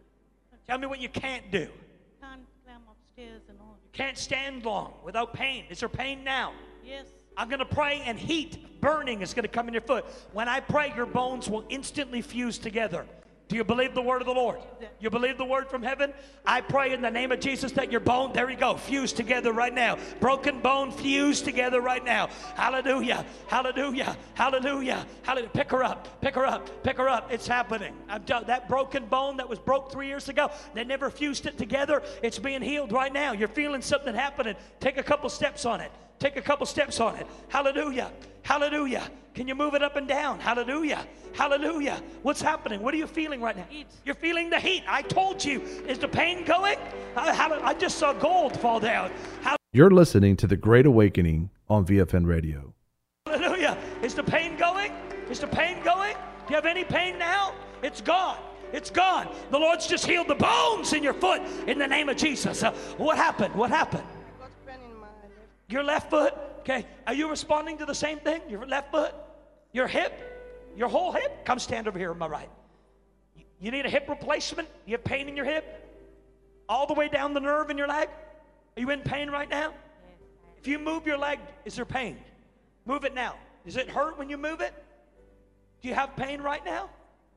Tell me what you can't do. Can't climb upstairs and all. You can't stand long without pain. Is there pain now? Yes. I'm going to pray, and heat, burning is going to come in your foot. When I pray, your bones will instantly fuse together. Do you believe the word of the Lord? You believe the word from heaven? I pray in the name of Jesus that your bone, there you go, fuse together right now. Broken bone fuse together right now. Hallelujah, hallelujah, hallelujah, hallelujah. Pick her up, pick her up, pick her up. It's happening. I'm done. That broken bone that was broke three years ago, they never fused it together. It's being healed right now. You're feeling something happening. Take a couple steps on it. Take a couple steps on it. Hallelujah. Hallelujah. Can you move it up and down? Hallelujah. Hallelujah. What's happening? What are you feeling right now? Heat. You're feeling the heat. I told you. Is the pain going? I, I just saw gold fall down. You're listening to The Great Awakening on V F N Radio. Hallelujah. Is the pain going? Is the pain going? Do you have any pain now? It's gone. It's gone. The Lord's just healed the bones in your foot in the name of Jesus. Uh, what happened? What happened? I got pain in my left. Your left foot? Okay. Are you responding to the same thing? Your left foot? Your hip? Your whole hip? Come stand over here on my right. You need a hip replacement? You have pain in your hip? All the way down the nerve in your leg? Are you in pain right now? If you move your leg, is there pain? Move it now. Does it hurt when you move it? Do you have pain right now?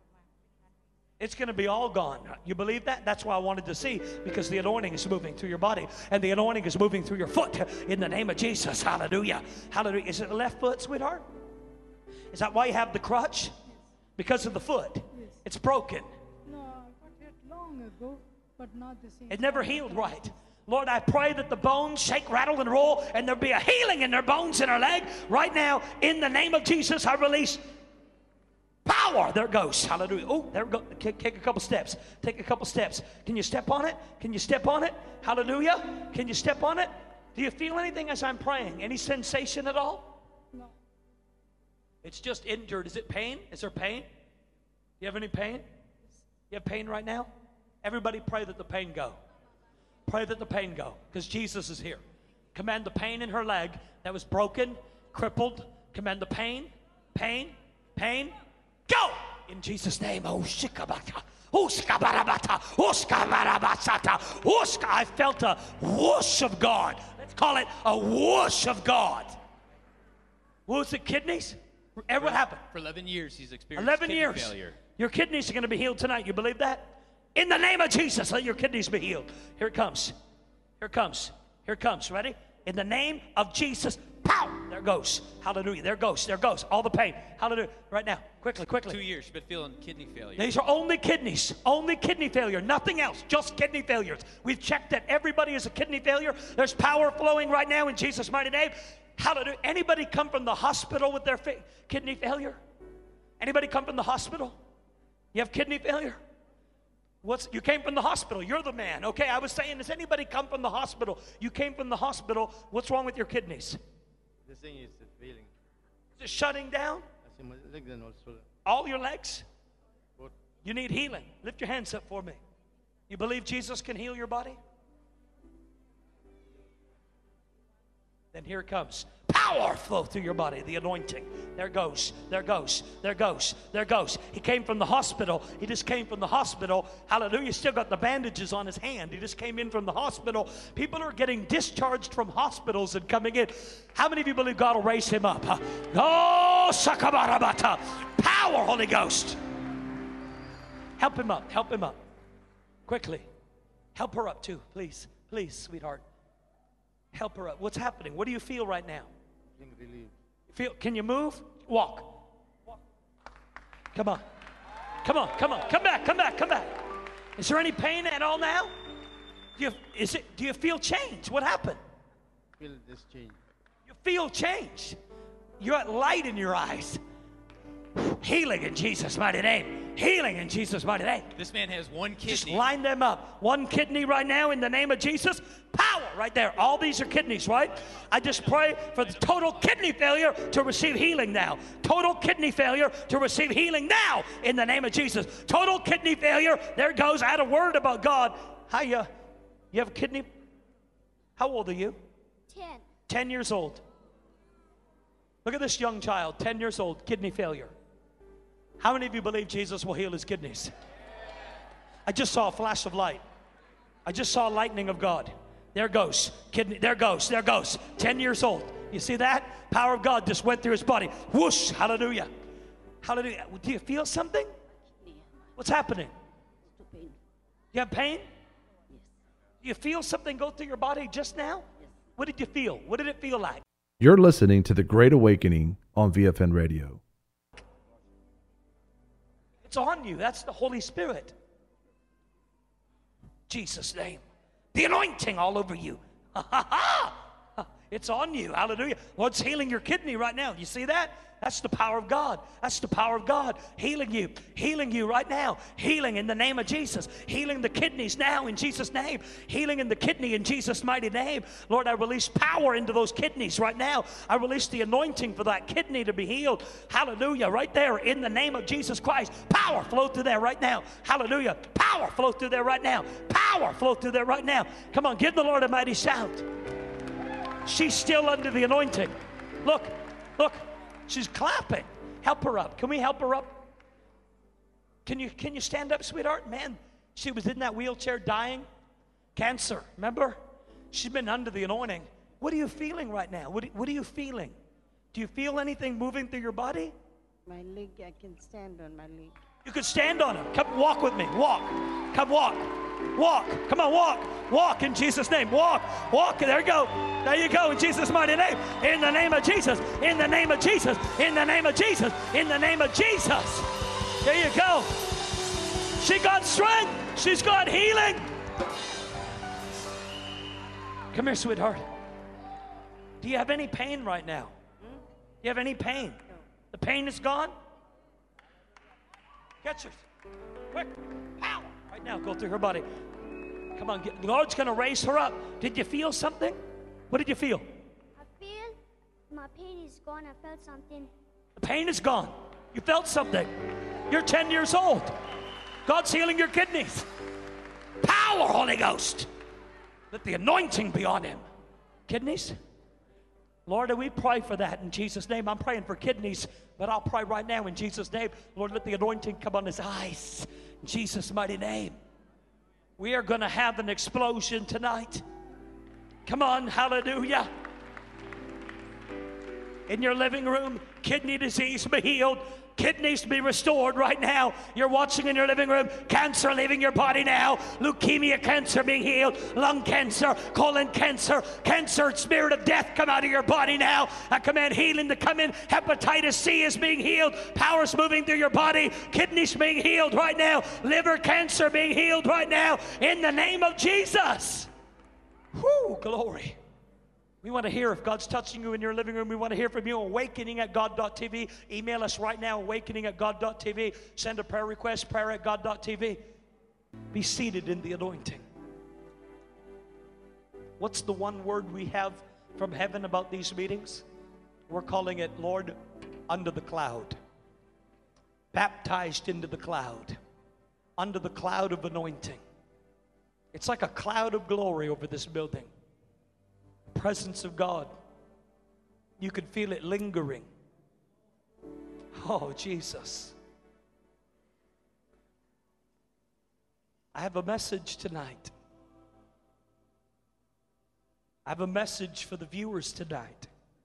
It's going to be all gone. You believe that? That's why I wanted to see, because the anointing is moving through your body, and the anointing is moving through your foot in the name of Jesus. Hallelujah. Hallelujah. Is it the left foot, sweetheart? Is that why you have the crutch? Because of the foot. Yes. It's broken. No, I got it long ago, but not the same. It never healed right. Lord, I pray that the bones shake, rattle, and roll, and there'll be a healing in their bones in our leg. Right now, in the name of Jesus, I release power. There it goes. Hallelujah. Oh, there we go. Take, take a couple steps. Take a couple steps. Can you step on it? Can you step on it? Hallelujah. Can you step on it? Do you feel anything as I'm praying? Any sensation at all? No. It's just injured. Is it pain? Is there pain? You have any pain? You have pain right now? Everybody pray that the pain go. Pray that the pain go, because Jesus is here. Command the pain in her leg that was broken, crippled. Command the pain, pain, pain. Go! In Jesus' name. Oh, shikabata. Oh, skabarabata. Oh, skabarabasata. Oh, ska- I felt a whoosh of God. Let's call it a whoosh of God. What was it, kidneys? What happened? For eleven years, he's experienced eleven kidney years. failure. Your kidneys are going to be healed tonight. You believe that? In the name of Jesus, let your kidneys be healed. Here it comes. Here it comes. Here it comes. Ready? In the name of Jesus. Pow! There it goes. Hallelujah. There it goes. There it goes. All the pain. Hallelujah. Right now. Quickly, quickly. Two years, you've been feeling kidney failure. These are only kidneys. Only kidney failure. Nothing else. Just kidney failures. We've checked that everybody is a kidney failure. There's power flowing right now in Jesus' mighty name. Hallelujah. Anybody come from the hospital with their fa- kidney failure? Anybody come from the hospital? You have kidney failure? What's, you came from the hospital. You're the man. Okay, I was saying, does anybody come from the hospital? You came from the hospital. What's wrong with your kidneys? The thing is the feeling. Is it shutting down? I see my leg and also All your legs? both. You need healing. Lift your hands up for me. You believe Jesus can heal your body? Then here it comes. Power flow through your body, the anointing. There goes, there goes, there goes, there goes. He came from the hospital. He just came from the hospital. Hallelujah. Still got the bandages on his hand. He just came in from the hospital. People are getting discharged from hospitals and coming in. How many of you believe God will raise him up? Huh? Oh, sakabarabata. Power, Holy Ghost. Help him up, help him up. Quickly. Help her up too, please. Please, sweetheart. Help her up. What's happening? What do you feel right now? Feeling relieved. Feel? Can you move? Walk. Walk. Come on. Come on, come on. Come back, come back, come back. Is there any pain at all now? Do you, is it, do you feel change? What happened? Feel this change. You feel change. You got light in your eyes. Healing in Jesus' mighty name. Healing in Jesus' mighty name. This man has one kidney. Just line them up. One kidney right now in the name of Jesus. Power right there. All these are kidneys, right? I just pray for the total kidney failure to receive healing now. Total kidney failure to receive healing now in the name of Jesus. Total kidney failure. There goes. I had a word about God. How you? You have a kidney? How old are you? Ten. Ten years old. Look at this young child, ten years old, kidney failure. How many of you believe Jesus will heal his kidneys? I just saw a flash of light. I just saw a lightning of God. There goes, kidney, there goes, there goes. ten years old. You see that? Power of God just went through his body. Whoosh, hallelujah. Hallelujah. Do you feel something? What's happening? Pain. You have pain? Yes. Do you feel something go through your body just now? Yes. What did you feel? What did it feel like? You're listening to The Great Awakening on V F N Radio. It's on you. That's the Holy Spirit. Jesus' name. The anointing all over you. Ha ha ha. It's on you. Hallelujah. Lord's healing your kidney right now. You see that? That's the power of God. That's the power of God. Healing you. Healing you right now. Healing in the name of Jesus. Healing the kidneys now in Jesus' name. Healing in the kidney in Jesus' mighty name. Lord, I release power into those kidneys right now. I release the anointing for that kidney to be healed. Hallelujah. Right there in the name of Jesus Christ. Power flow through there right now. Hallelujah. Power flow through there right now. Power flow through there right now. Come on, give the Lord a mighty shout. She's still under the anointing. Look, look. She's clapping. Help her up. Can we help her up? Can you, can you stand up, sweetheart? Man, she was in that wheelchair dying. Cancer, remember? She's been under the anointing. What are you feeling right now? What, what are you feeling? Do you feel anything moving through your body? My leg, I can stand on my leg. You could stand on it. Come walk with me. Walk. Come walk. Walk. Come on, walk. Walk in Jesus' name. Walk. Walk. There you go. There you go in Jesus' mighty name. In the name of Jesus. In the name of Jesus. In the name of Jesus. In the name of Jesus. There you go. She got strength. She's got healing. Come here, sweetheart. Do you have any pain right now? Do you have any pain? The pain is gone? Catch her. Quick. Power. Right now, go through her body. Come on. Get, the Lord's going to raise her up. Did you feel something? What did you feel? I feel my pain is gone. I felt something. The pain is gone. You felt something. You're ten years old. God's healing your kidneys. Power, Holy Ghost. Let the anointing be on him. Kidneys? Lord, we pray for that in Jesus' name. I'm praying for kidneys, but I'll pray right now in Jesus' name. Lord, let the anointing come on his eyes. In Jesus' mighty name. We are going to have an explosion tonight. Come on, hallelujah. In your living room, kidney disease be healed. Kidneys to be restored right now. You're watching in your living room. Cancer leaving your body now. Leukemia cancer being healed. Lung cancer, colon cancer, cancer, spirit of death come out of your body now. I command healing to come in. Hepatitis C is being healed. Powers moving through your body. Kidneys being healed right now. Liver cancer being healed right now. In the name of Jesus. Whoo, glory. We want to hear if God's touching you in your living room. We want to hear from you. Awakening at God dot T V. Email us right now, awakening at God dot T V. Send a prayer request, prayer at God dot T V. Be seated in the anointing. What's the one word we have from heaven about these meetings? We're calling it, Lord, under the cloud. Baptized into the cloud. Under the cloud of anointing. It's like a cloud of glory over this building. Presence of God. You could feel it lingering. Oh, Jesus. I have a message tonight. I have a message for the viewers tonight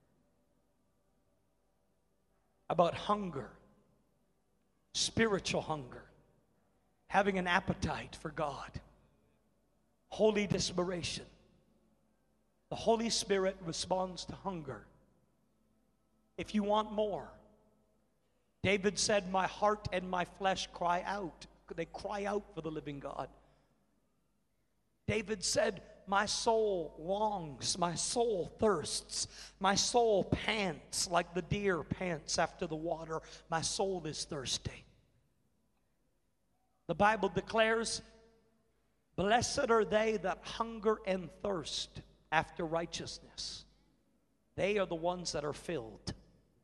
about hunger, spiritual hunger, having an appetite for God, holy desperation. The Holy Spirit responds to hunger. If you want more, David said, my heart and my flesh cry out. They cry out for the living God. David said, my soul longs, my soul thirsts, my soul pants like the deer pants after the water. My soul is thirsty. The Bible declares, blessed are they that hunger and thirst after righteousness. They are the ones that are filled.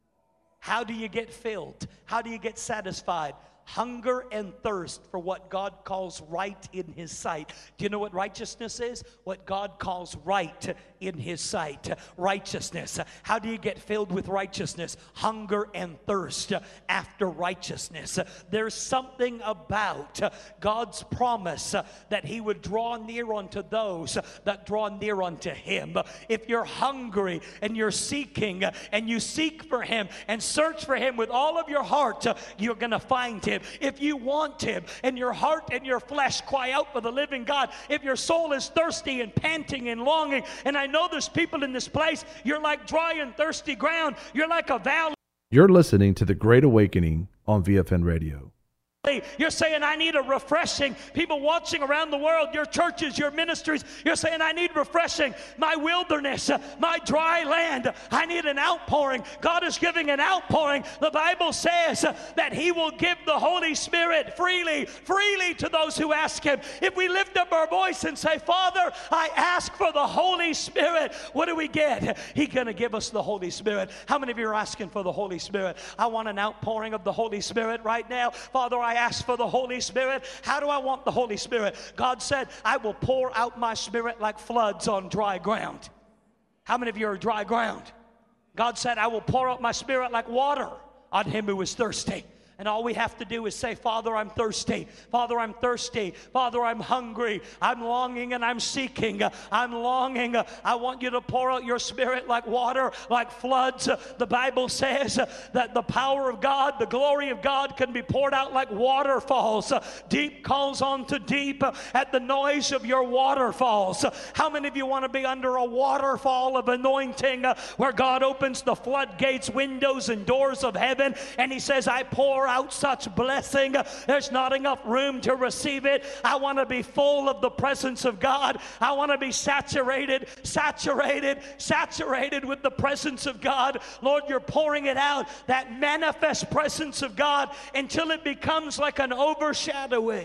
How do you get filled? How do you get satisfied? Hunger and thirst for what God calls right in His sight. Do you know what righteousness is? What God calls right in His sight. Righteousness. How do you get filled with righteousness? Hunger and thirst after righteousness. There's something about God's promise that He would draw near unto those that draw near unto Him. If you're hungry and you're seeking and you seek for Him and search for Him with all of your heart, you're going to find Him. If you want Him and your heart and your flesh cry out for the living God, if your soul is thirsty and panting and longing, and I know there's people in this place, you're like dry and thirsty ground, you're like a valley. You're listening to The Great Awakening on V F N Radio. You're saying, I need a refreshing. People watching around the world, your churches, your ministries, you're saying, I need refreshing. My wilderness, my dry land, I need an outpouring. God is giving an outpouring. The Bible says that He will give the Holy Spirit freely, freely to those who ask Him. If we lift up our voice and say, Father, I ask for the Holy Spirit, what do we get? He's going to give us the Holy Spirit. How many of you are asking for the Holy Spirit? I want an outpouring of the Holy Spirit right now. Father, I ask for the Holy Spirit. How do I want the Holy Spirit? God said, I will pour out my Spirit like floods on dry ground. How many of you are dry ground? God said, I will pour out my Spirit like water on him who is thirsty. And all we have to do is say, Father, I'm thirsty. Father, I'm thirsty. Father, I'm hungry. I'm longing and I'm seeking. I'm longing. I want you to pour out your Spirit like water, like floods. The Bible says that the power of God, the glory of God can be poured out like waterfalls. Deep calls on to deep at the noise of your waterfalls. How many of you want to be under a waterfall of anointing where God opens the floodgates, windows, and doors of heaven, and He says, I pour out such blessing, there's not enough room to receive it. I want to be full of the presence of God. I want to be saturated, saturated, saturated with the presence of God. Lord, you're pouring it out, that manifest presence of God, until it becomes like an overshadowing.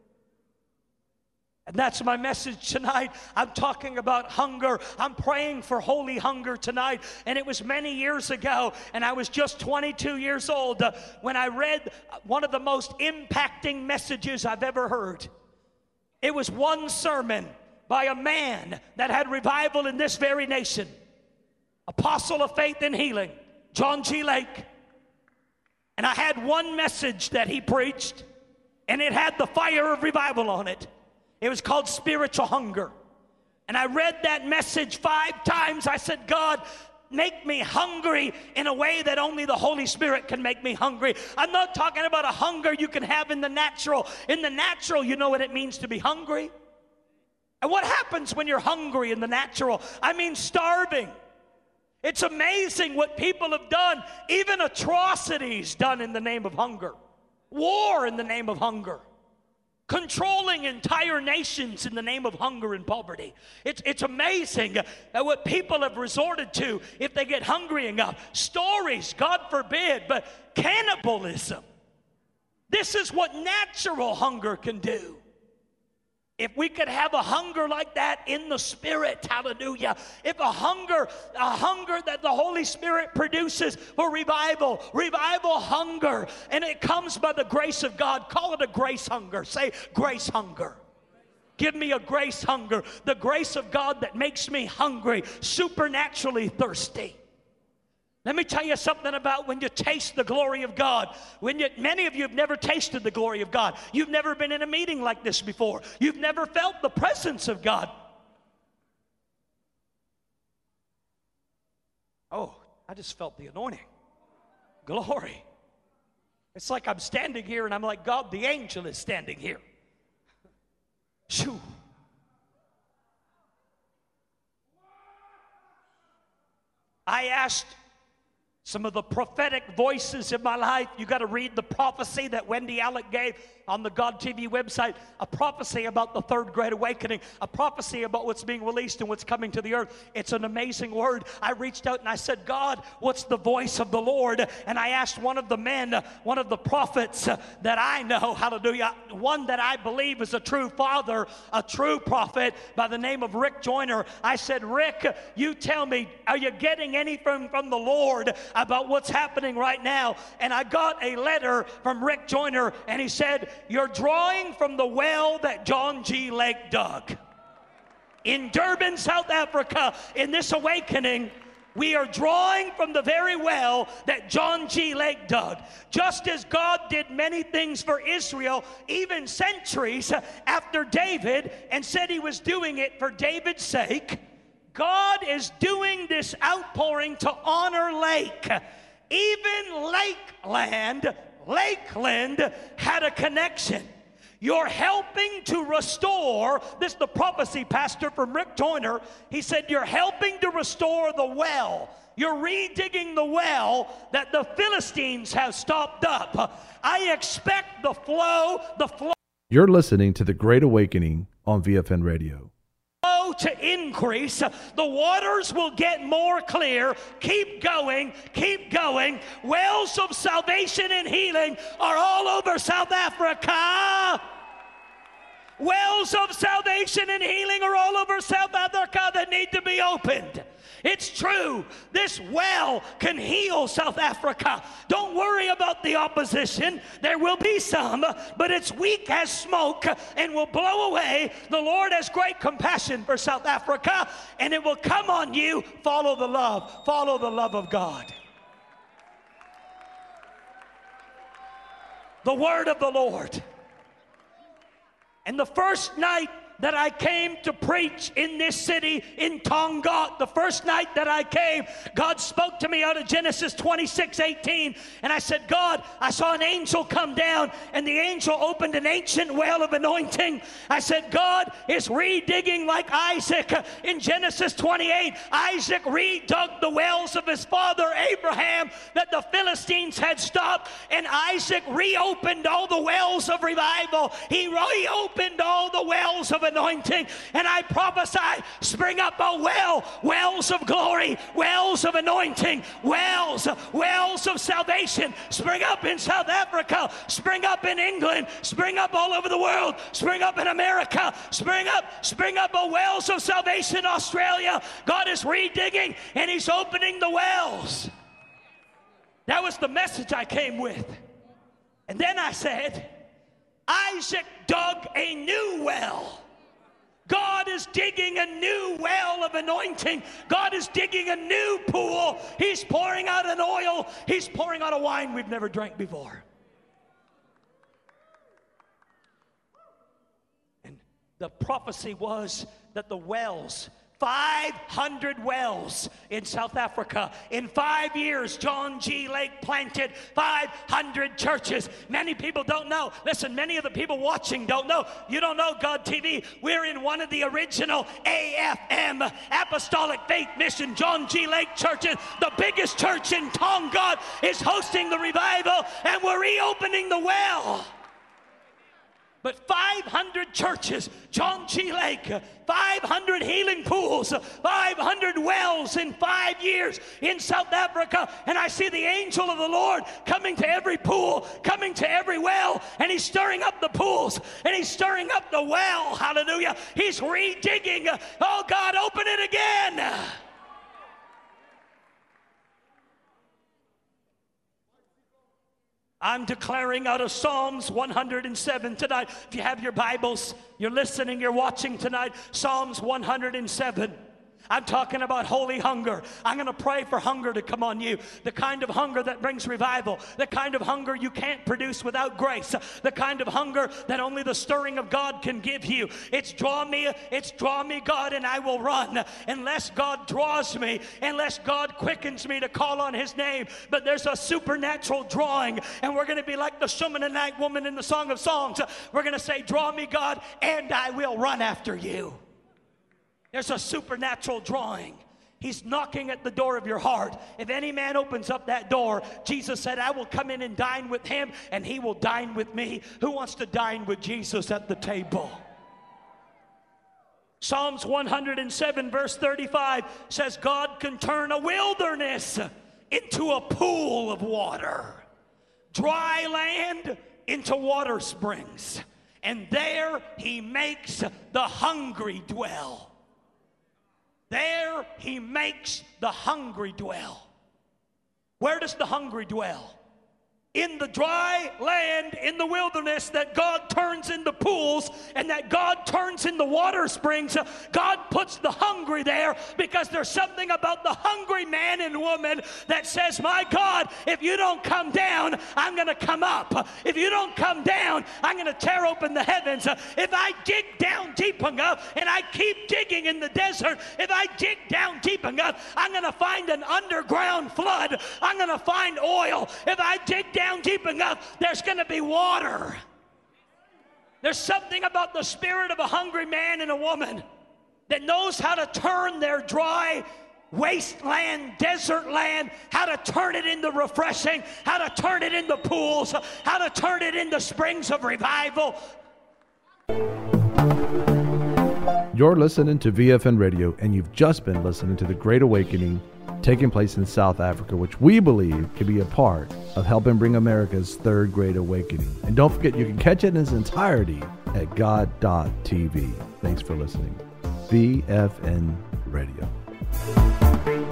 And that's my message tonight. I'm talking about hunger. I'm praying for holy hunger tonight. And it was many years ago, and I was just twenty-two years old uh, when I read one of the most impacting messages I've ever heard. It was one sermon by a man that had revival in this very nation. Apostle of Faith and Healing, John G. Lake. And I had one message that he preached, and it had the fire of revival on it. It was called Spiritual Hunger. And I read that message five times. I said, God, make me hungry in a way that only the Holy Spirit can make me hungry. I'm not talking about a hunger you can have in the natural. In the natural, you know what it means to be hungry. And what happens when you're hungry in the natural? I mean starving. It's amazing what people have done, even atrocities done in the name of hunger. War in the name of hunger. Controlling entire nations in the name of hunger and poverty. It's, it's amazing at what people have resorted to if they get hungry enough. Stories, God forbid, but cannibalism. This is what natural hunger can do. If we could have a hunger like that in the Spirit, hallelujah. If a hunger, a hunger that the Holy Spirit produces for revival, revival hunger, and it comes by the grace of God. Call it a grace hunger. Say grace hunger. Give me a grace hunger. The grace of God that makes me hungry, supernaturally thirsty. Let me tell you something about when you taste the glory of God. When you, many of you have never tasted the glory of God. You've never been in a meeting like this before. You've never felt the presence of God. Oh, I just felt the anointing. Glory. It's like I'm standing here and I'm like, God, the angel is standing here. Shoo. I asked Some of the prophetic voices in my life, you got to read the prophecy that Wendy Alec gave on the God T V website, a prophecy about the third great awakening, a prophecy about what's being released and what's coming to the earth. It's an amazing word. I reached out and I said, God, what's the voice of the Lord? And I asked one of the men, one of the prophets that I know, hallelujah, one that I believe is a true father, a true prophet by the name of Rick Joyner. I said, Rick, you tell me, are you getting anything from the Lord about what's happening right now? And I got a letter from Rick Joyner, and he said, you're drawing from the well that John G. Lake dug. In Durban, South Africa, in this awakening, we are drawing from the very well that John G. Lake dug. Just as God did many things for Israel, even centuries after David, and said he was doing it for David's sake, God is doing this outpouring to honor Lake. Even Lakeland, Lakeland had a connection. You're helping to restore, this is the prophecy, Pastor, from Rick Joyner. He said, you're helping to restore the well. You're redigging the well that the Philistines have stopped up. I expect the flow, the flow. You're listening to The Great Awakening on V F N Radio. To increase. The waters will get more clear. Keep going, keep going. Wells of salvation and healing are all over South Africa. Wells of salvation and healing are all over South Africa that need to be opened. It's true. This well can heal South Africa. Don't worry about the opposition. There will be some, but it's weak as smoke and will blow away. The Lord has great compassion for South Africa, and it will come on you. Follow the love. Follow the love of God. The word of the Lord. And the first night that I came to preach in this city, in Tongaat, the first night that I came, God spoke to me out of Genesis twenty-six eighteen, and I said, God, I saw an angel come down, and the angel opened an ancient well of anointing. I said, God is redigging like Isaac. In Genesis twenty-eight, Isaac redug the wells of his father Abraham that the Philistines had stopped, and Isaac reopened all the wells of revival. He reopened all the wells of anointing. Anointing, and I prophesy, spring up a well, wells of glory, wells of anointing, wells, wells of salvation, spring up in South Africa, spring up in England, spring up all over the world, spring up in America, spring up, spring up a wells of salvation in Australia. God is redigging and he's opening the wells. That was the message I came with. And then I said, Isaac dug a new well. God is digging a new well of anointing. God is digging a new pool. He's pouring out an oil. He's pouring out a wine we've never drank before. And the prophecy was that the wells, five hundred wells in South Africa. In five years, John G. Lake planted five hundred churches. Many people don't know. Listen, many of the people watching don't know. You don't know God T V. We're in one of the original A F M, Apostolic Faith Mission, John G. Lake churches. The biggest church in Tongaat is hosting the revival, and we're reopening the well. But five hundred churches, John G. Lake, five hundred healing pools, five hundred wells in five years in South Africa. And I see the angel of the Lord coming to every pool, coming to every well, and he's stirring up the pools, and he's stirring up the well. Hallelujah. He's redigging. Oh, God, open it again. I'm declaring out of Psalms one hundred seven tonight. If you have your Bibles, you're listening, you're watching tonight, Psalms one hundred seven. I'm talking about holy hunger. I'm going to pray for hunger to come on you. The kind of hunger that brings revival. The kind of hunger you can't produce without grace. The kind of hunger that only the stirring of God can give you. It's draw me, it's draw me, God, and I will run. Unless God draws me, unless God quickens me to call on his name. But there's a supernatural drawing, and we're going to be like the Shunammite woman in the Song of Songs. We're going to say, draw me, God, and I will run after you. There's a supernatural drawing. He's knocking at the door of your heart. If any man opens up that door, Jesus said, I will come in and dine with him, and he will dine with me. Who wants to dine with Jesus at the table? Psalms one hundred seven verse thirty-five says, God can turn a wilderness into a pool of water, dry land into water springs, and there he makes the hungry dwell. There he makes the hungry dwell. Where does the hungry dwell? In the dry land, in the wilderness, that God turns into pools and that God turns into water springs. God puts the hungry there because there's something about the hungry man and woman that says, my God, if you don't come down, I'm going to come up. If you don't come down, I'm going to tear open the heavens. If I dig down deep enough and I keep digging in the desert, if I dig down deep enough, I'm going to find an underground flood. I'm going to find oil. If I dig down down deep enough, there's going to be water. There's something about the spirit of a hungry man and a woman that knows how to turn their dry wasteland, desert land, how to turn it into refreshing, how to turn it into pools, how to turn it into springs of revival. You're listening to V F N Radio, and you've just been listening to the Great Awakening taking place in South Africa, which we believe can be a part of helping bring America's third Great Awakening. And don't forget, you can catch it in its entirety at God dot T V. Thanks for listening. V F N Radio.